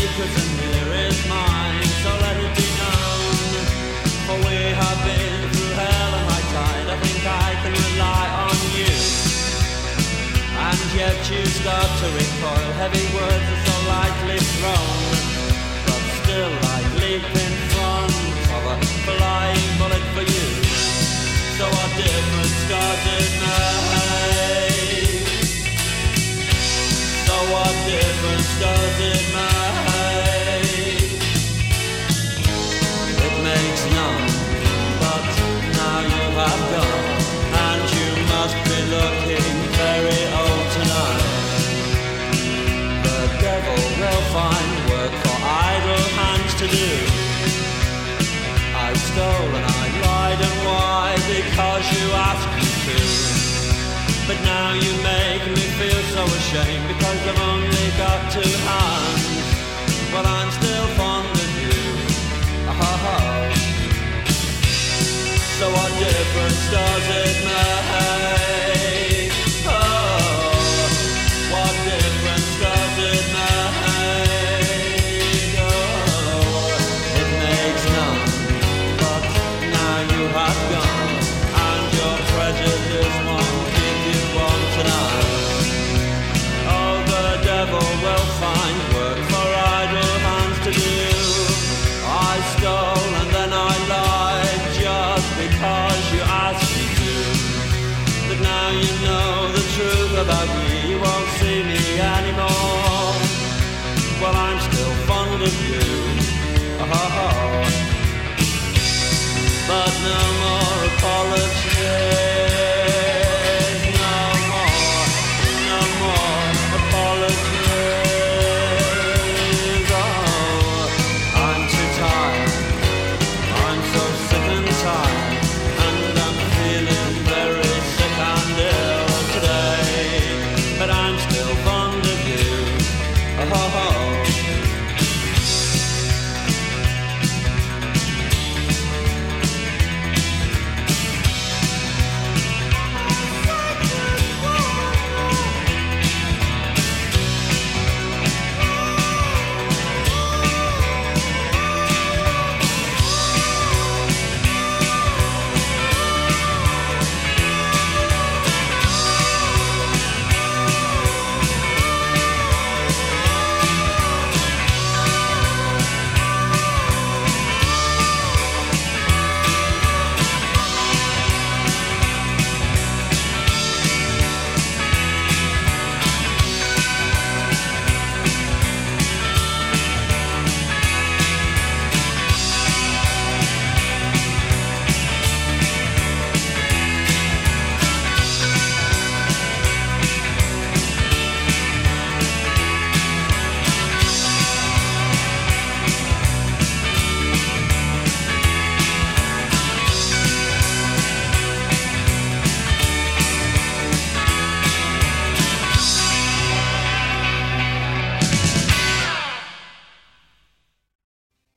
secret and here is mine, so let it be known. For we have been through hell and high tide, I think I can rely on you. And yet you start to recoil, heavy words are so lightly thrown, but still I leap in front of a flying bullet for you. So what difference does it make? So what difference does it make? It makes none, but now you have gone, and you must be looking very old tonight. The devil will find work for idle hands to do. I stole and I lied, and why? Because you asked me to. But now you make me feel so ashamed, because I've only got two hands, but I'm still fond of you. Oh. So what difference does it make?